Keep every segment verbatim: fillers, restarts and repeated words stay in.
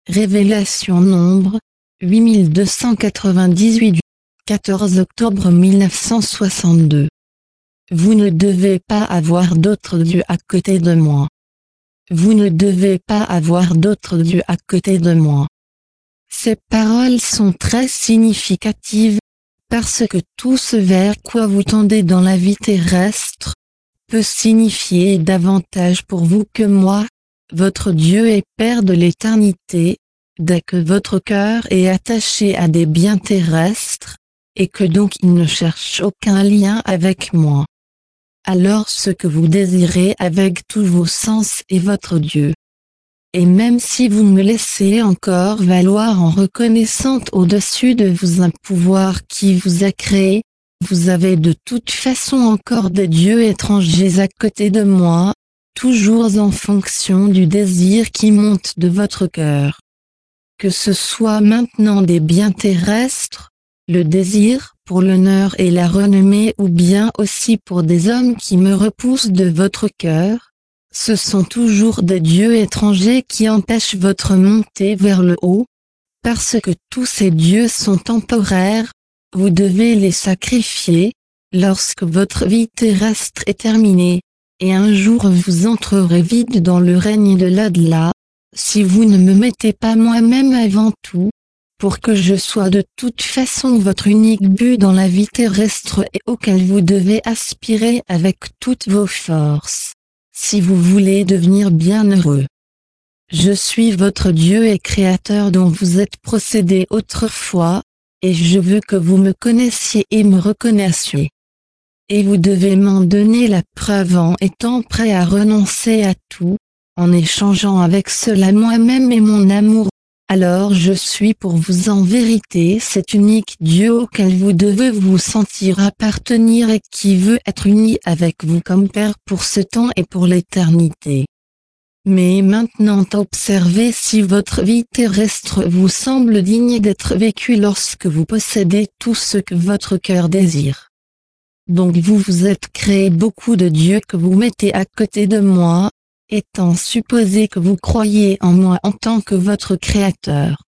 Révélation Nombre, huit mille deux cent quatre-vingt-dix-huit du quatorze octobre mille neuf cent soixante-deux. Vous ne devez pas avoir d'autres dieux à côté de moi. Vous ne devez pas avoir d'autres dieux à côté de moi. Ces paroles sont très significatives, parce que tout ce vers quoi vous tendez dans la vie terrestre, peut signifier davantage pour vous que moi, votre Dieu et Père de l'éternité, dès que votre cœur est attaché à des biens terrestres, et que donc il ne cherche aucun lien avec moi. Alors ce que vous désirez avec tous vos sens est votre Dieu. Et même si vous me laissez encore valoir en reconnaissante au-dessus de vous un pouvoir qui vous a créé, vous avez de toute façon encore des dieux étrangers à côté de moi, toujours en fonction du désir qui monte de votre cœur. Que ce soit maintenant des biens terrestres, le désir pour l'honneur et la renommée ou bien aussi pour des hommes qui me repoussent de votre cœur, ce sont toujours des dieux étrangers qui empêchent votre montée vers le haut, parce que tous ces dieux sont temporaires, vous devez les sacrifier, lorsque votre vie terrestre est terminée, et un jour vous entrerez vite dans le règne de l'au-delà, si vous ne me mettez pas moi-même avant tout, pour que je sois de toute façon votre unique but dans la vie terrestre et auquel vous devez aspirer avec toutes vos forces, si vous voulez devenir bienheureux. Je suis votre Dieu et Créateur dont vous êtes procédé autrefois, et je veux que vous me connaissiez et me reconnaissiez. Et vous devez m'en donner la preuve en étant prêt à renoncer à tout, en échangeant avec cela moi-même et mon amour. Alors je suis pour vous en vérité cet unique Dieu auquel vous devez vous sentir appartenir et qui veut être uni avec vous comme Père pour ce temps et pour l'éternité. Mais maintenant observez si votre vie terrestre vous semble digne d'être vécue lorsque vous possédez tout ce que votre cœur désire. Donc vous vous êtes créé beaucoup de dieux que vous mettez à côté de moi, étant supposé que vous croyez en moi en tant que votre créateur.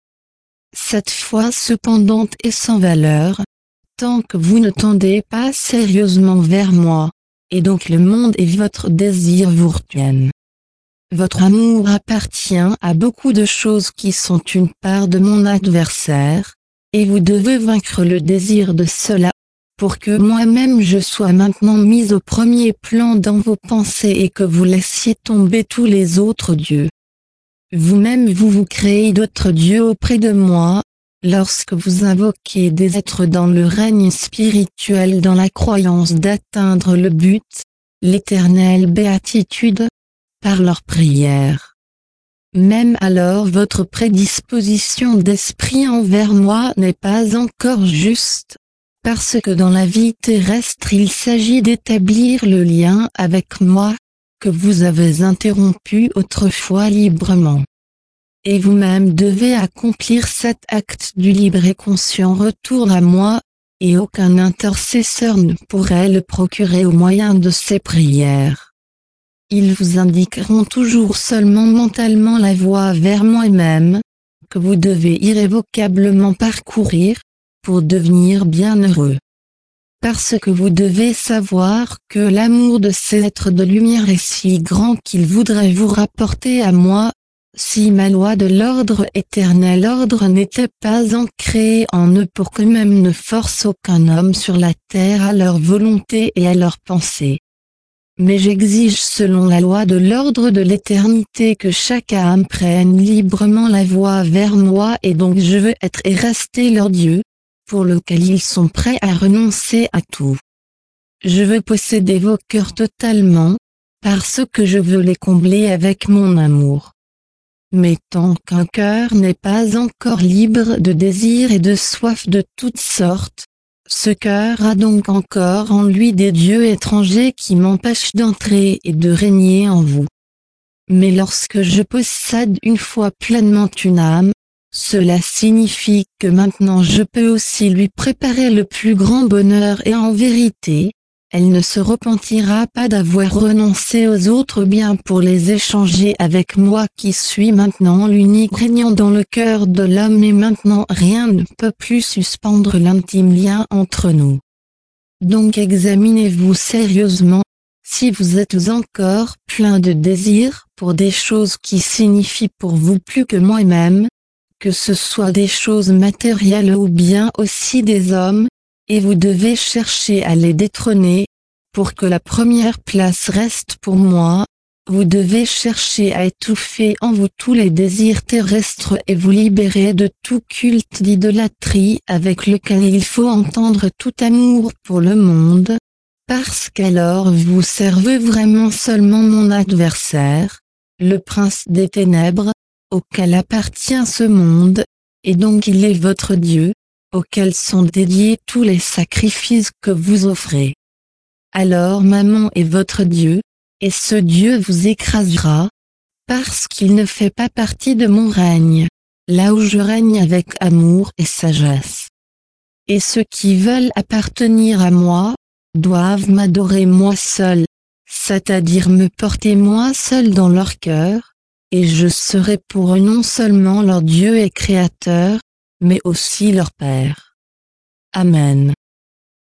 Cette foi cependant est sans valeur, tant que vous ne tendez pas sérieusement vers moi, et donc le monde et votre désir vous retiennent. Votre amour appartient à beaucoup de choses qui sont une part de mon adversaire, et vous devez vaincre le désir de cela, pour que moi-même je sois maintenant mis au premier plan dans vos pensées et que vous laissiez tomber tous les autres dieux. Vous-même vous vous créez d'autres dieux auprès de moi, lorsque vous invoquez des êtres dans le règne spirituel dans la croyance d'atteindre le but, l'éternelle béatitude, par leurs prières. Même alors votre prédisposition d'esprit envers moi n'est pas encore juste, parce que dans la vie terrestre il s'agit d'établir le lien avec moi, que vous avez interrompu autrefois librement. Et vous-même devez accomplir cet acte du libre et conscient retour à moi, et aucun intercesseur ne pourrait le procurer au moyen de ces prières. Ils vous indiqueront toujours seulement mentalement la voie vers moi-même, que vous devez irrévocablement parcourir, pour devenir bienheureux. Parce que vous devez savoir que l'amour de ces êtres de lumière est si grand qu'ils voudraient vous rapporter à moi, si ma loi de l'ordre éternel ordre n'était pas ancrée en eux pour qu'eux-mêmes ne forcent aucun homme sur la terre à leur volonté et à leur pensée. Mais j'exige selon la loi de l'ordre de l'éternité que chaque âme prenne librement la voie vers moi et donc je veux être et rester leur Dieu, pour lequel ils sont prêts à renoncer à tout. Je veux posséder vos cœurs totalement, parce que je veux les combler avec mon amour. Mais tant qu'un cœur n'est pas encore libre de désir et de soif de toutes sortes, ce cœur a donc encore en lui des dieux étrangers qui m'empêchent d'entrer et de régner en vous. Mais lorsque je possède une fois pleinement une âme, cela signifie que maintenant je peux aussi lui préparer le plus grand bonheur et en vérité, elle ne se repentira pas d'avoir renoncé aux autres biens pour les échanger avec moi qui suis maintenant l'unique régnant dans le cœur de l'homme et maintenant rien ne peut plus suspendre l'intime lien entre nous. Donc examinez-vous sérieusement, si vous êtes encore plein de désirs pour des choses qui signifient pour vous plus que moi-même, que ce soit des choses matérielles ou bien aussi des hommes, et vous devez chercher à les détrôner, pour que la première place reste pour moi, vous devez chercher à étouffer en vous tous les désirs terrestres et vous libérer de tout culte d'idolâtrie avec lequel il faut entendre tout amour pour le monde, parce qu'alors vous servez vraiment seulement mon adversaire, le prince des ténèbres, auquel appartient ce monde, et donc il est votre Dieu, auquel sont dédiés tous les sacrifices que vous offrez. Alors maman est votre Dieu, et ce Dieu vous écrasera, parce qu'il ne fait pas partie de mon règne, là où je règne avec amour et sagesse. Et ceux qui veulent appartenir à moi, doivent m'adorer moi seul, c'est-à-dire me porter moi seul dans leur cœur, et je serai pour eux non seulement leur Dieu et Créateur, mais aussi leur Père. Amen.